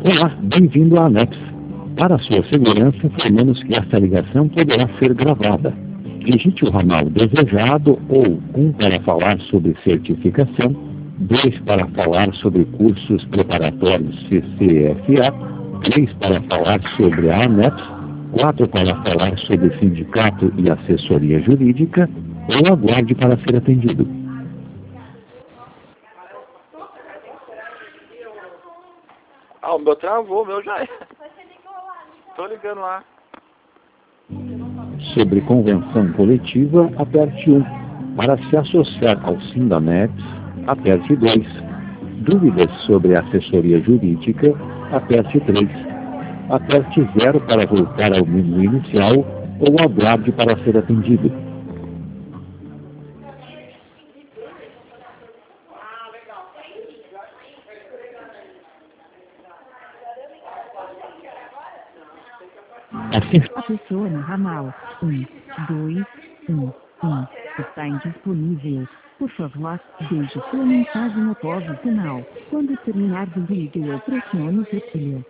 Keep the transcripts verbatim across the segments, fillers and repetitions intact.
Olá, bem-vindo à ANEPS. Para sua segurança, informamos que esta ligação poderá ser gravada. Digite o ramal desejado ou um para falar sobre certificação, dois para falar sobre cursos preparatórios C C F A, três para falar sobre a ANEPS, quatro para falar sobre sindicato e assessoria jurídica, ou aguarde para ser atendido. Ah, o meu travou, o meu já é. Tô ligando lá. Sobre convenção coletiva, aperte um. Para se associar ao Sindaneps, aperte dois. Dúvidas sobre assessoria jurídica, aperte três. Aperte zero para voltar ao menu inicial ou aguarde para ser atendido. Assim, A pessoa no ramal um, dois, um, um está indisponível. Por favor, deixe sua mensagem após o sinal. Quando terminar de ligar, pressione o gatilho.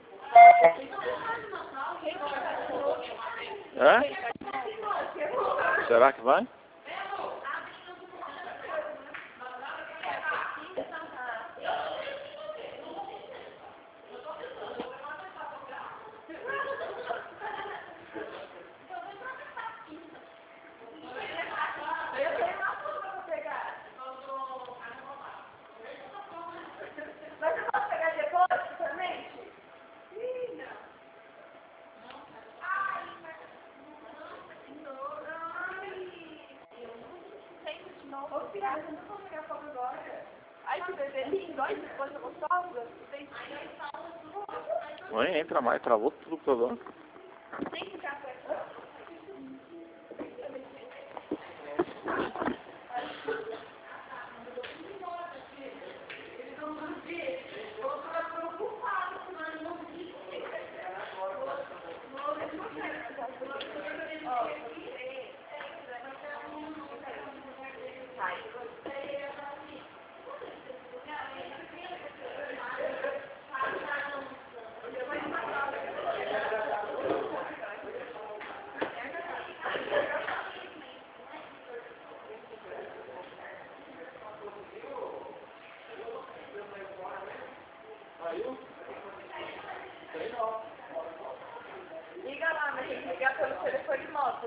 É? Será que vai? Ai, que bebê lindo, olha que coisa gostosa. Mãe, entra mais, travou tudo que eu dou. Liga lá, mas tem que ligar pelo telefone móvel.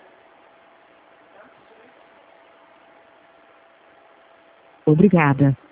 Obrigada.